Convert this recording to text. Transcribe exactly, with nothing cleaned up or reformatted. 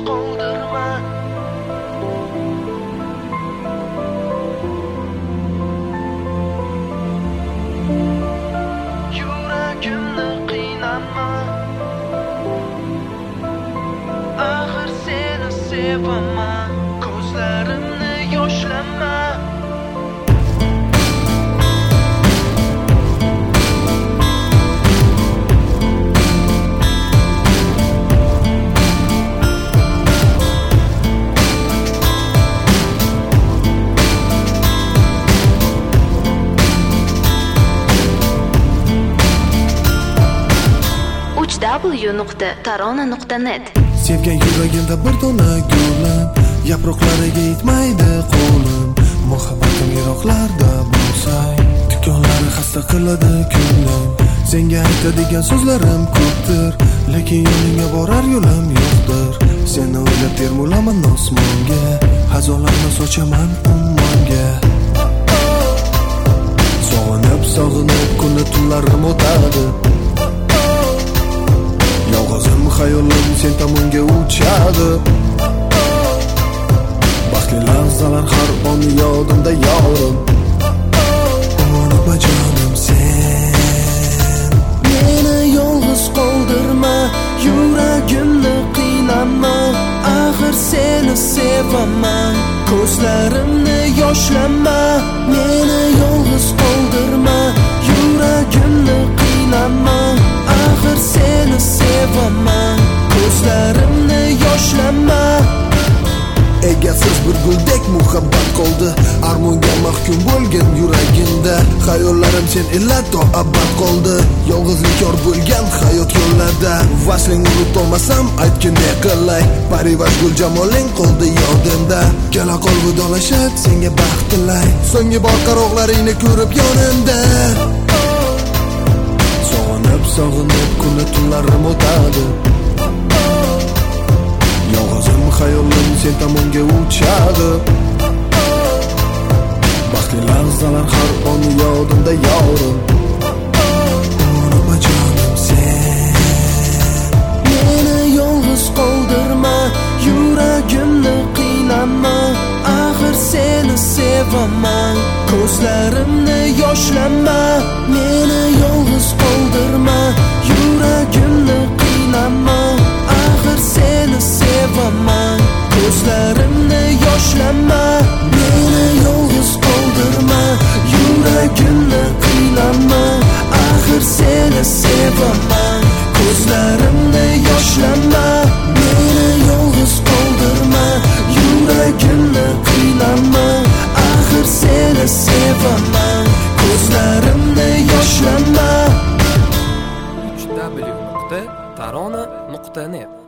qoldirma. Yuragimni qiynama. Axir seni sevaman, ko'zlarimni yoshlama. uch w nuqta tarona nuqta net. Sevgan yuragimda bir dona gulim, yaproqlariga yetmaydi qo'lim. Muhabbatim yiroqlarda bo'lsa, tikonlari xasta qiladi ko'nglim. Senga aytadigan so'zlarim ko'pdir, lekin yo'lingga borar yo'lim yo'qdir. Seni o'ylab termulaman osmonga, xazonlarni sochaman ummonga. Sog'inib, sog'inib kuni tunlarim o'tadi. Yolg'izim xayolim sen tomonga uchadi. Baxtli lahzalar har on yodimda yorim. Unutma jonim sen. Meni yolg'iz qoldirma, yuragimni qiynama. Axir seni sevaman, ko'zlarimni yoshlama. Meni yolg'iz qoldirma, yuragimni qiynama. Axir seni sevaman, ko'zlarimni yoshlama. Egasiz bir guldek muhabbat qoldi, armonga mahkum bo'lgan yuragimda. Xayollarim sen illat to abad qoldi, yolg'izlik yor bo'lgan hayot yo'llarda. Vasling unutolmasam aytgin ne qilay, parivash gul jamoling qoldi yodimda. Kela qol vidolashib senga baxt tilay, so'nggi bor qaroqlaringni ko'rib yonimda. Sog'inib, sog'inib kuni tunlarim o'tadi. Yolg'izim xayolim sen tomonga uchadi. Baxtli lahzalar har on yodimda yorim. Unutma jonim sen. Meni yolg'iz qoldirma, yuragimni qiynama. Axir seni sevaman, ko'zlarimni yoshlama. Meni yolg'iz qoldirma, yuragimni qiynama. Axir seni sevaman, ko'zlarimni yoshlama. Meni yolg'iz qoldirma, yuragimni qiynama. Axir seni sevaman, ko'zlarimni yoshlama. Meni yolg'iz qoldirma, yuragimni qiynama. Axir seni sevaman, ko'zlarimni yoshlama. uch w nuqta tarona nuqta net